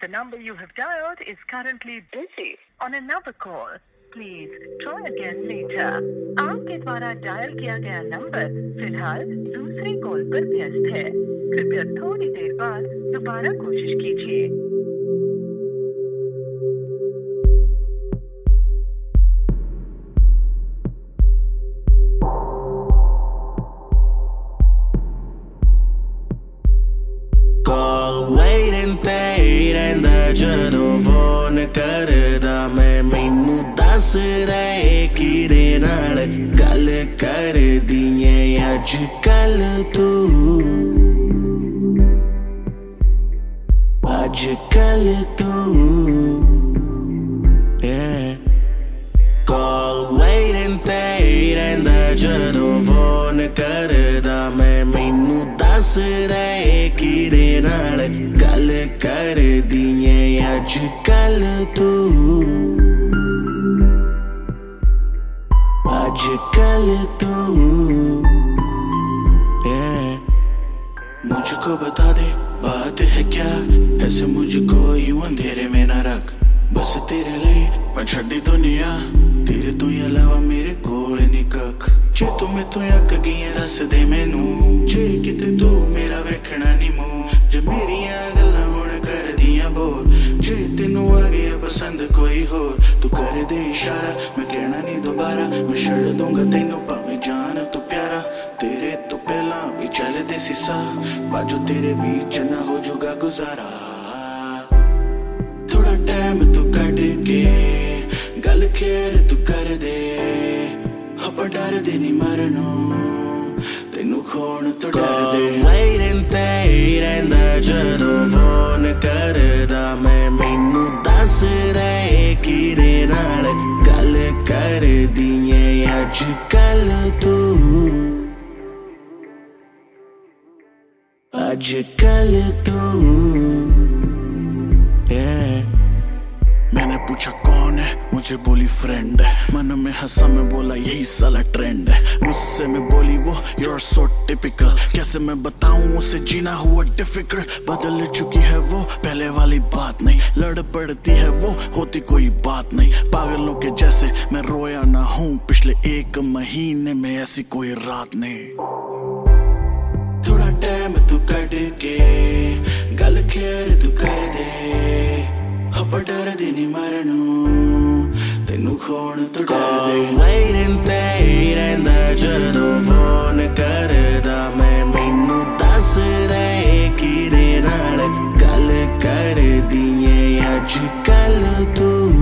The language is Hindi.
The number you have dialed is currently busy on another call. Please try again later. आपके द्वारा डायल किया गया नंबर फिलहाल दूसरी कॉल पर व्यस्त है। कृपया थोड़ी देर बाद दोबारा कोशिश कीजिए। ਜਦੋਂ ਫੋਨ ਕਰਦਾ ਮੈਨੂੰ ਦੱਸ ਰਹੇ ਕਿਹਦੇ ਨਾਲ ਗੱਲ ਕਰਦੀ ਐ ਅੱਜ ਕੱਲ ਤੂੰ Call waiting ਤੇ ਰਹਿੰਦਾ ਜਦੋਂ ਫੋਨ ਕਰਦਾ ਮੈਨੂੰ ਦੱਸ ਰਹੇ ਕਿਹਦੇ ਨਾਲ ਗੱਲ ਕਰਦੀ ਐ ਅੱਜ ਕੱਲ ਤੂੰ मुझको बता दे बात है क्या ऐसे मुझको यूं अंधेरे में न रख बस तेरे लिए मैं छड़ी दुनिया तेरे तो अलावा मेरे कोल नहीं कख जे तू मैं तो अक गई दस दे मैनू जे किते तू मेरा वेखना नहीं मूंह जे मेरियां गल्लां हुण कर दियां बोर जे तेनू आ गया पसंद कोई होर तू कर दे इशारा मैं कहना नहीं दोबारा मैं छड़ दूंगा तेनू भावें जान तू प्यारा तेरे तो पहला भी चलदे सी सा बाजू तेरे बीच ना हो जुगा गुजारा थोड़ा टाइम तू कट के गल क्लियर तू कर दे ਆਪਾਂ ਡਰਦੇ ਨਹੀਂ ਮਰਨੋਂ ਤੈਨੂੰ ਖੋਣ ਤੋਂ ਡਰਦੇ waiting ਤੇ ਰਹਿੰਦਾ ਜਦੋਂ ਫੋਨ ਕਰਦਾ ਮੈਨੂੰ ਦੱਸ ਰਹੇ ਕਿਹਦੇ ਨਾਲ ਗੱਲ ਕਰਦੀ ਐ ਅੱਜ ਕੱਲ ਤੂੰ मैंने पूछा कौन है मुझे बोली फ्रेंड है मन में हंसा मैं बोला यही साला ट्रेंड है गुस्से में बोली वो you're so typical कैसे मैं बताऊं उसे जीना हुआ डिफिकल्ट बदल चुकी है वो पहले वाली बात नहीं लड़ पड़ती है वो होती कोई बात नहीं पागलों के जैसे मैं रोया ना हूं पिछले 1 महीने में ऐसी कोई रात नहीं थोड़ा टाइम तू कट के गल क्लियर तू कर दे ਆਪਾਂ ਡਰਦੇ ਨਹੀਂ ਮਰਨੋਂ ਤੈਨੂੰ ਖੋਣ ਤੋਂ ਡਰਦੇ waiting ਤੇ ਰਹਿੰਦਾ ਜਦੋਂ ਫੋਨ ਕਰਦਾ ਮੈਨੂੰ ਦੱਸ ਰਹੇ ਕਿਹਦੇ ਨਾਲ ਗੱਲ ਕਰਦੀ ਐ ਅੱਜ ਕੱਲ ਤੂੰ